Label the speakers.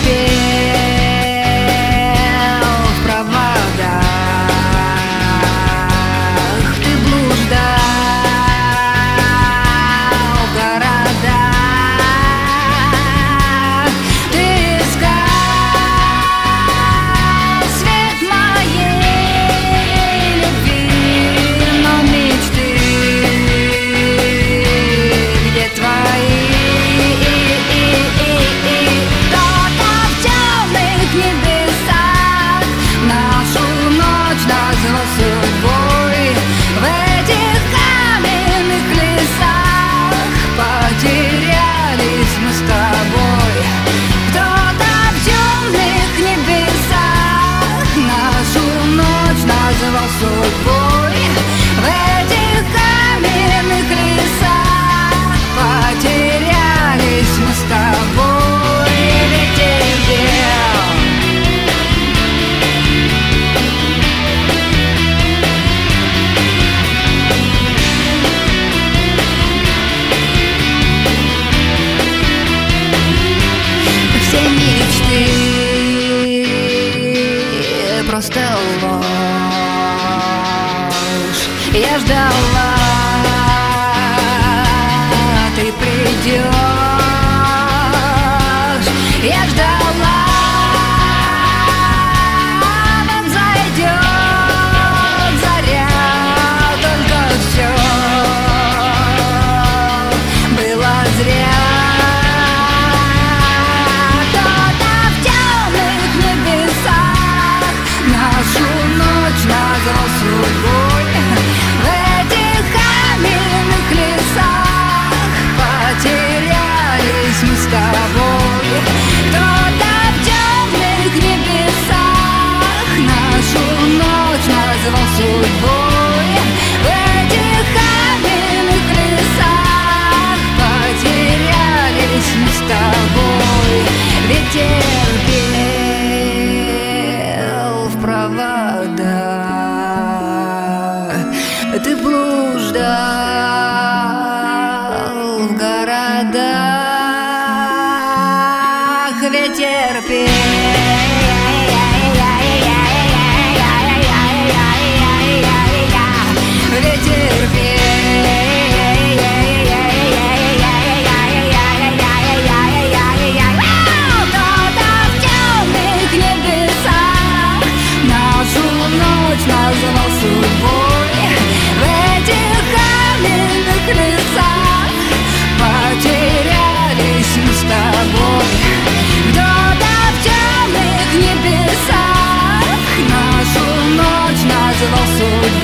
Speaker 1: в проводах, ты блуждал в городах, ты искал свет моей любви, но мечты где твои? Назвал судьбой в этих каменных лесах, потерялись мы с тобой. Кто-то в темных небесах нашу ночь назвал судьбой. В этих каменных лесах потерялись мы с тобой. Ветер пел. Просто ложь. Я ждала, ты придешь. Я ждала, вот зайдет заря, только все было зря. Назвал судьбой в этих каменных лесах, потерялись мы с тобой. Кто-то в темных небесах нашу ночь назвал судьбой. В этих каменных лесах потерялись мы с тобой. Ветер пел в проводах, ты блуждал в городах. Ветер пел. Назвал судьбой в этих каменных лесах, потерялись мы с тобой. Кто-то в темных небесах нашу ночь назвал судьбой.